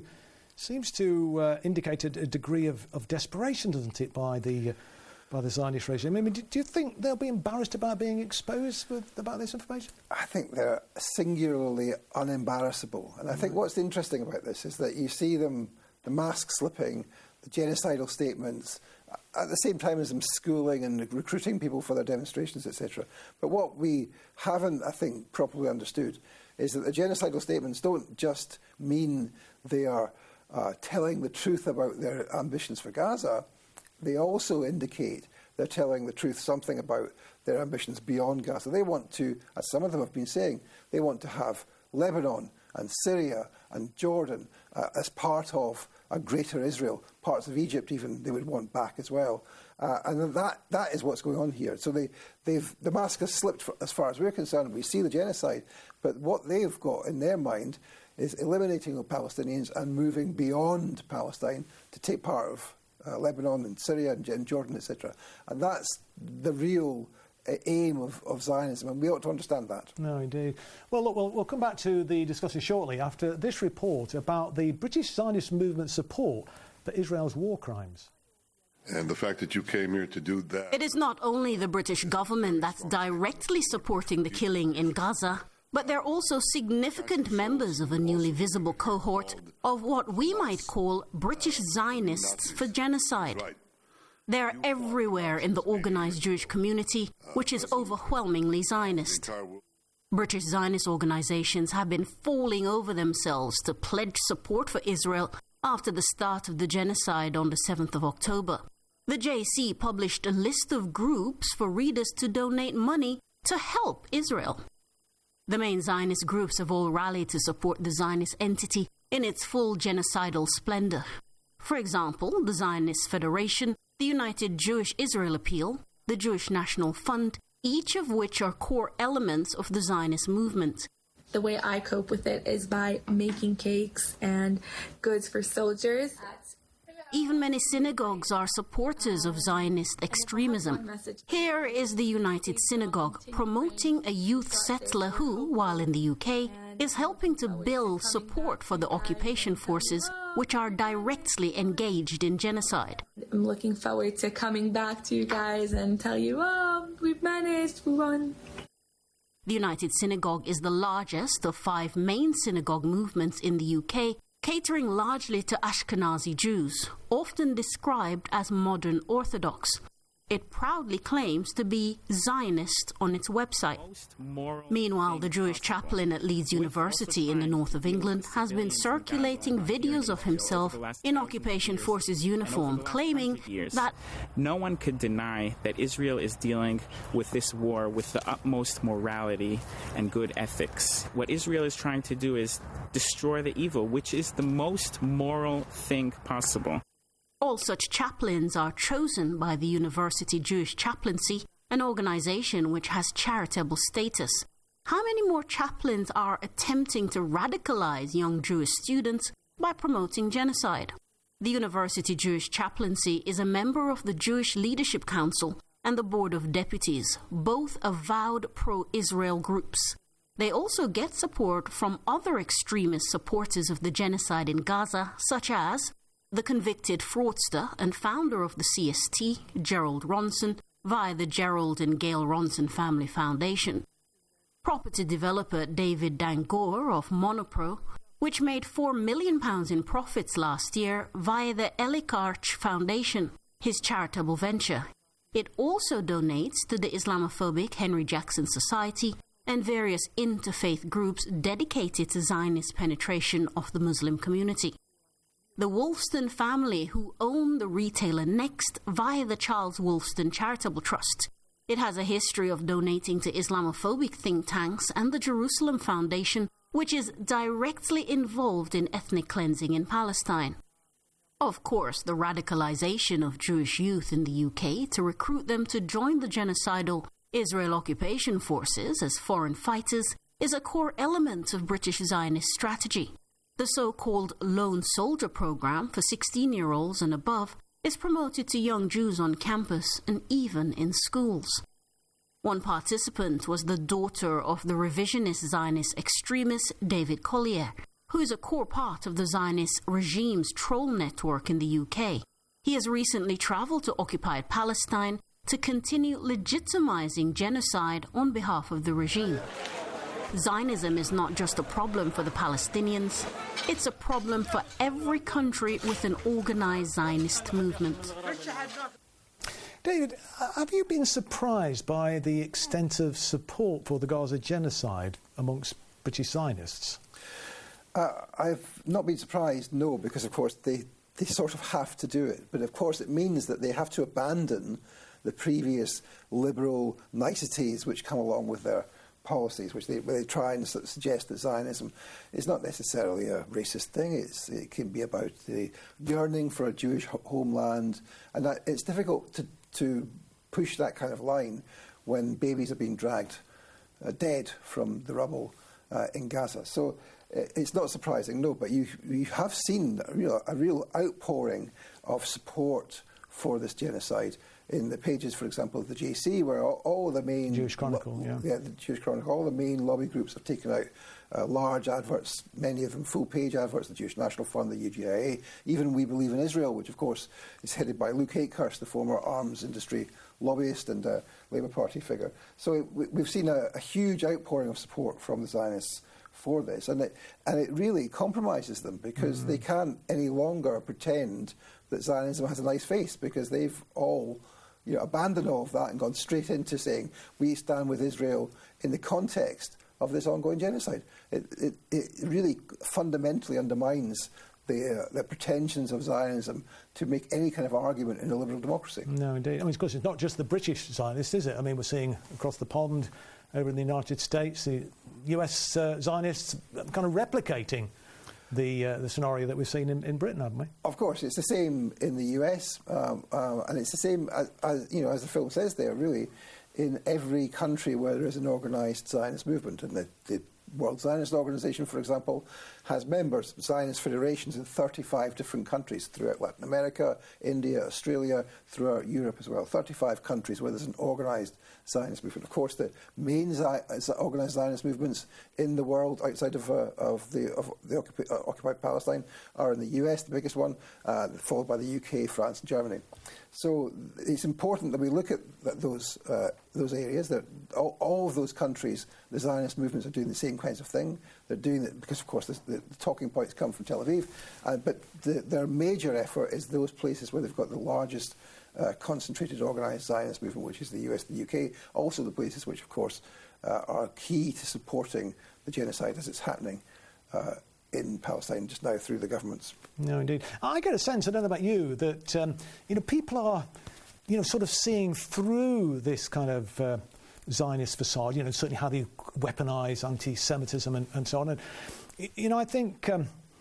seems to indicate a degree of desperation, doesn't it, by the Zionist regime? I mean, do you think they'll be embarrassed about being exposed about this information? I think they're singularly unembarrassable. And I think what's interesting about this is that you see them, the mask slipping, the genocidal statements, at the same time as them schooling and recruiting people for their demonstrations, etc. But what we haven't, I think, properly understood is that the genocidal statements don't just mean they are telling the truth about their ambitions for Gaza. They also indicate they're telling the truth, something about their ambitions beyond Gaza. They want to, as some of them have been saying, they want to have Lebanon and Syria and Jordan as part of a greater Israel. Parts of Egypt even they would want back as well. And that is what's going on here. So the mask has slipped as far as we're concerned. We see the genocide, but what they've got in their mind is eliminating the Palestinians and moving beyond Palestine to take part of Lebanon and Syria and Jordan, etc. And that's the real aim of Zionism, and we ought to understand that. No, indeed. Well, look, we'll come back to the discussion shortly after this report about the British Zionist movement's support for Israel's war crimes. And the fact that you came here to do that... It is not only the British government that's directly supporting the killing in Gaza, but they're also significant members of a newly visible cohort of what we might call British Zionists for genocide. They're everywhere in the organized Jewish community, which is overwhelmingly Zionist. British Zionist organizations have been falling over themselves to pledge support for Israel after the start of the genocide on the 7th of October. The JC published a list of groups for readers to donate money to help Israel. The main Zionist groups have all rallied to support the Zionist entity in its full genocidal splendor. For example, the Zionist Federation, the United Jewish Israel Appeal, the Jewish National Fund, each of which are core elements of the Zionist movement. The way I cope with it is by making cakes and goods for soldiers. Even many synagogues are supporters of Zionist extremism. Here is the United Synagogue promoting a youth settler who, while in the UK, is helping to build support for the occupation forces which are directly engaged in genocide. I'm looking forward to coming back to you guys and tell you, oh, we've managed, we won. The United Synagogue is the largest of 5 main synagogue movements in the UK, catering largely to Ashkenazi Jews, often described as modern Orthodox. it proudly claims to be Zionist on its website. Meanwhile, the Jewish chaplain at Leeds University in the north of England has been circulating videos of himself in occupation forces uniform, claiming that no one could deny that Israel is dealing with this war with the utmost morality and good ethics. What Israel is trying to do is destroy the evil, which is the most moral thing possible. All such chaplains are chosen by the University Jewish Chaplaincy, an organization which has charitable status. How many more chaplains are attempting to radicalize young Jewish students by promoting genocide? The University Jewish Chaplaincy is a member of the Jewish Leadership Council and the Board of Deputies, both avowed pro-Israel groups. They also get support from other extremist supporters of the genocide in Gaza, such as the convicted fraudster and founder of the CST, Gerald Ronson, via the Gerald and Gail Ronson Family Foundation. Property developer David Dangor of Monopro, which made £4 million in profits last year via the Elikarch Foundation, his charitable venture. It also donates to the Islamophobic Henry Jackson Society and various interfaith groups dedicated to Zionist penetration of the Muslim community. The Wolfston family, who own the retailer Next via the Charles Wolfston Charitable Trust. It has a history of donating to Islamophobic think tanks and the Jerusalem Foundation, which is directly involved in ethnic cleansing in Palestine. Of course, the radicalization of Jewish youth in the UK to recruit them to join the genocidal Israel occupation forces as foreign fighters is a core element of British Zionist strategy. The so-called Lone Soldier program for 16-year-olds and above is promoted to young Jews on campus and even in schools. One participant was the daughter of the revisionist Zionist extremist David Collier, who is a core part of the Zionist regime's troll network in the UK. He has recently travelled to occupied Palestine to continue legitimizing genocide on behalf of the regime. Zionism is not just a problem for the Palestinians, it's a problem for every country with an organized Zionist movement. David, have you been surprised by the extent of support for the Gaza genocide amongst British Zionists? I've not been surprised, no, because of course they sort of have to do it. But of course it means that they have to abandon the previous liberal niceties which come along with their policies, which they try and sort of suggest that Zionism is not necessarily a racist thing. It can be about the yearning for a Jewish homeland, and it's difficult to push that kind of line when babies are being dragged dead from the rubble in Gaza. So it's not surprising, no, but you have seen a real outpouring of support for this genocide in the pages, for example, of the JC, where all the main... Jewish Chronicle, the Jewish Chronicle, all the main lobby groups have taken out large adverts, many of them full-page adverts, the Jewish National Fund, the UGIA, even We Believe in Israel, which, of course, is headed by Luke Akehurst, the former arms industry lobbyist and Labour Party figure. So we've seen a huge outpouring of support from the Zionists for this, and it really compromises them, because they can't any longer pretend that Zionism has a nice face, because they've all abandoned all of that and gone straight into saying we stand with Israel in the context of this ongoing genocide. It really fundamentally undermines the pretensions of Zionism to make any kind of argument in a liberal democracy. No, indeed. I mean, of course, it's not just the British Zionists, is it? I mean, we're seeing across the pond, over in the United States, the US Zionists kind of replicating the scenario that we've seen in Britain, haven't we? Of course, it's the same in the US, and it's the same as the film says there, really, in every country where there is an organised Zionist movement. And the World Zionist Organization, for example, has members, Zionist federations in 35 different countries throughout Latin America, India, Australia, throughout Europe as well. 35 countries where there's an organised Zionist movement. Of course, the main organised Zionist movements in the world outside of the occupied Palestine are in the US, the biggest one, followed by the UK, France and Germany. So it's important that we look at those areas, that all of those countries, the Zionist movements are doing the same kinds of thing. They're doing it because, of course, the talking points come from Tel Aviv, but their major effort is those places where they've got the largest concentrated organised Zionist movement, which is the US and the UK, also the places which, of course, are key to supporting the genocide as it's happening in Palestine just now through the governments. No, indeed. I get a sense, I don't know about you, that people are sort of seeing through this kind of Zionist facade, certainly how they weaponise anti-Semitism and so on. And, I think,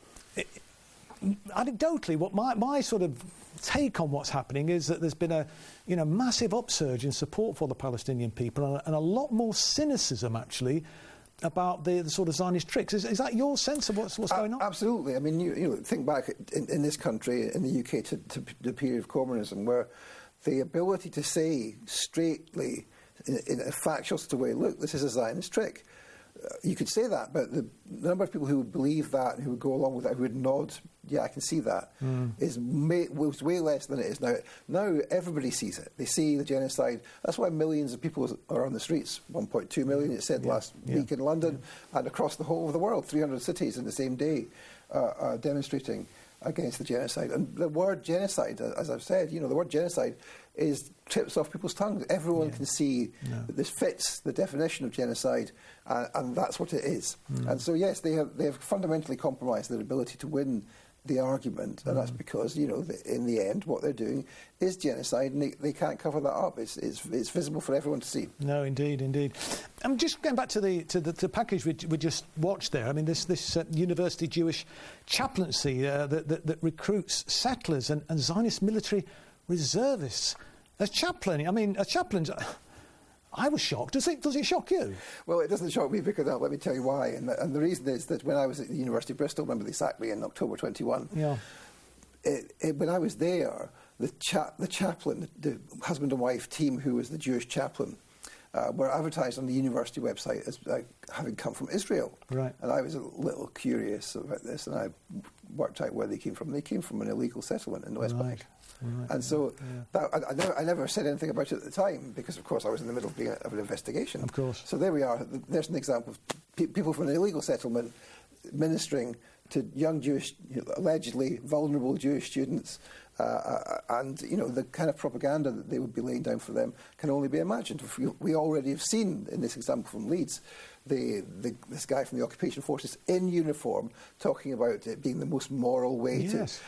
anecdotally, what my sort of take on what's happening is that there's been a massive upsurge in support for the Palestinian people and a lot more cynicism, actually, about the sort of Zionist tricks. Is that your sense of what's going on? Absolutely. I mean, you think back in this country, in the UK, to the period of communism, where the ability to say straightly, in a factual way, look, this is a Zionist trick. You could say that, but the number of people who would believe that, who would go along with that, who would nod, yeah, I can see that, was way less than it is now. Now everybody sees it. They see the genocide. That's why millions of people are on the streets. 1.2 million, it said last week in London, and across the whole of the world, 300 cities in the same day are demonstrating against the genocide. And the word genocide, as I've said, the word genocide trips off people's tongues. Everyone can see that this fits the definition of genocide, and that's what it is. And so, yes, they have fundamentally compromised their ability to win the argument, and that's because, in the end, what they're doing is genocide, and they can't cover that up. It's visible for everyone to see. No, indeed. I'm just going back to the package we just watched there. I mean, this university Jewish chaplaincy that recruits settlers and Zionist military reservists. A chaplain. I mean, a chaplain's... I was shocked. Does it shock you? Well, it doesn't shock me because let me tell you why. And the reason is that when I was at the University of Bristol, remember they sacked me in October 21. Yeah. When I was there, the chaplain, the husband and wife team who was the Jewish chaplain, were advertised on the university website as having come from Israel. Right. And I was a little curious about this, and I worked out where they came from. They came from an illegal settlement in the West Bank. Right. And so I never said anything about it at the time because, of course, I was in the middle of an investigation. Of course. So there we are. There's an example of people from an illegal settlement ministering to young Jewish, allegedly vulnerable Jewish students, and the kind of propaganda that they would be laying down for them can only be imagined. We already have seen in this example from Leeds this guy from the occupation forces in uniform talking about it being the most moral way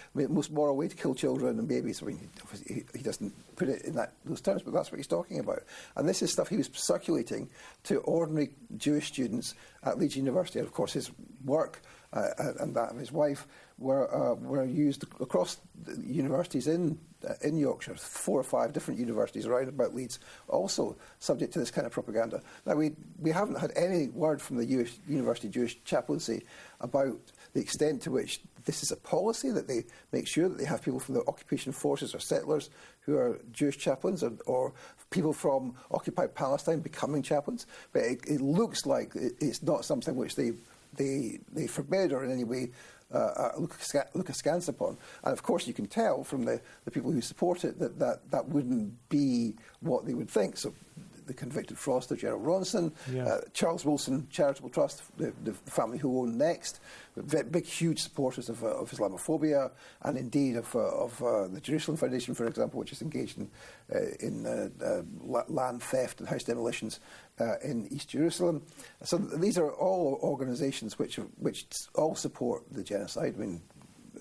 to kill children and babies. I mean, he doesn't put it in those terms, but that's what he's talking about. And this is stuff he was circulating to ordinary Jewish students at Leeds University. And of course, his work and that of his wife were used across the universities in Yorkshire, 4 or 5 different universities around about Leeds, also subject to this kind of propaganda. Now, we haven't had any word from the University Jewish chaplaincy about the extent to which this is a policy, that they make sure that they have people from the occupation forces or settlers who are Jewish chaplains, or people from occupied Palestine becoming chaplains. But it looks like it's not something which they forbid or in any way look askance upon. And of course you can tell from the people who support it that wouldn't be what they would think. So the convicted fraudster Gerald Ronson, Charles Wilson Charitable Trust, the family who own Next, big, huge supporters of Islamophobia, and indeed of the Jerusalem Foundation, for example, which is engaged in land theft and house demolitions in East Jerusalem. So these are all organisations which all support the genocide. I mean,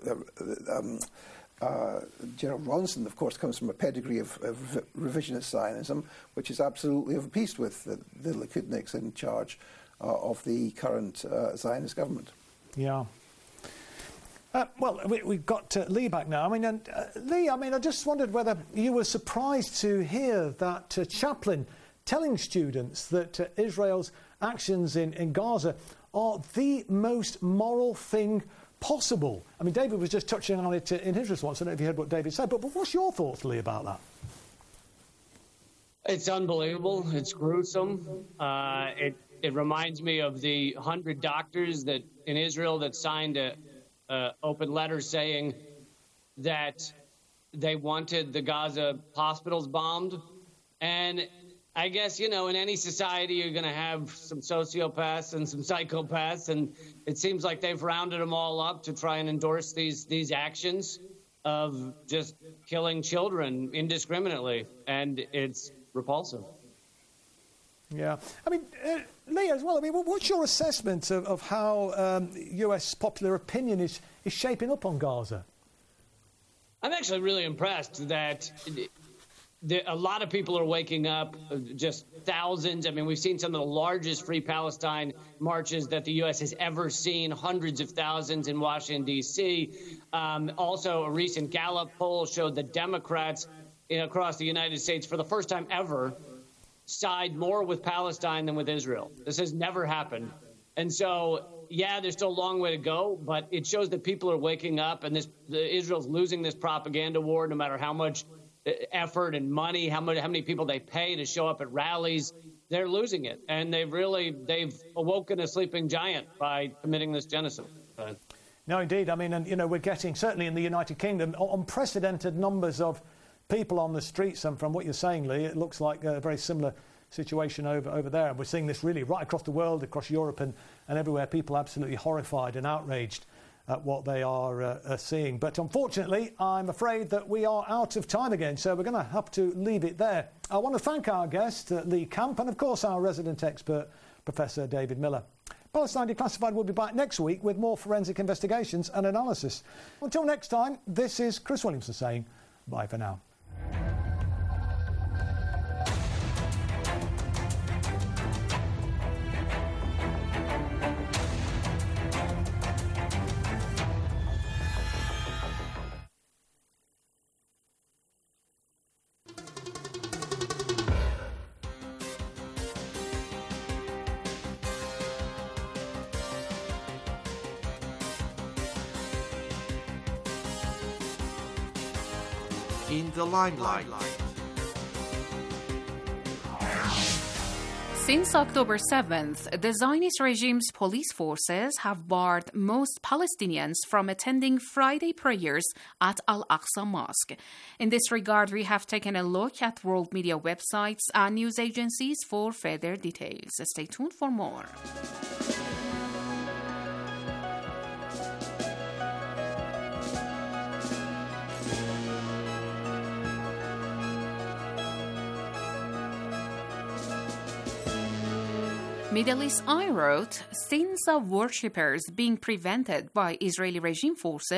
Gerald Ronson, of course, comes from a pedigree of revisionist Zionism, which is absolutely of a piece with the Likudniks in charge of the current Zionist government. Yeah. Well, we've got Lee back now. I mean, Lee, I just wondered whether you were surprised to hear that chaplain telling students that Israel's actions in Gaza are the most moral thing possible. I mean, David was just touching on it in his response. I don't know if you heard what David said, but what's your thoughts, Lee, about that? It's unbelievable. It's gruesome. It reminds me of the 100 doctors that in Israel that signed a open letter saying that they wanted the Gaza hospitals bombed. And I guess, in any society, you're going to have some sociopaths and some psychopaths, and it seems like they've rounded them all up to try and endorse these actions. of just killing children indiscriminately, and it's repulsive. Yeah. I mean, Leah, as well, I mean, what's your assessment of how US popular opinion is shaping up on Gaza? I'm actually really impressed that a lot of people are waking up, just thousands. I mean, we've seen some of the largest Free Palestine marches that the U.S. has ever seen, hundreds of thousands in Washington, D.C. Also, a recent Gallup poll showed that Democrats across the United States, for the first time ever, side more with Palestine than with Israel. This has never happened. And so, yeah, there's still a long way to go, but it shows that people are waking up, and Israel's losing this propaganda war, no matter how much effort and money, how many people they pay to show up at rallies. They're losing it, and they've awoken a sleeping giant by committing this genocide. No, indeed. I mean, and we're getting, certainly in the United Kingdom, unprecedented numbers of people on the streets. And from what you're saying, Lee, it looks like a very similar situation over there. And we're seeing this really right across the world, across Europe and everywhere. People absolutely horrified and outraged at what they are seeing. But unfortunately, I'm afraid that we are out of time again, so we're going to have to leave it there. I want to thank our guest, Lee Camp, and of course our resident expert, Professor David Miller. Palestine Declassified will be back next week with more forensic investigations and analysis. Until next time, this is Chris Williamson saying bye for now. In the limelight. Since October 7th, the Zionist regime's police forces have barred most Palestinians from attending Friday prayers at Al-Aqsa Mosque. In this regard, we have taken a look at world media websites and news agencies for further details. Stay tuned for more. Middle East Eye wrote, scenes of worshippers being prevented by Israeli regime forces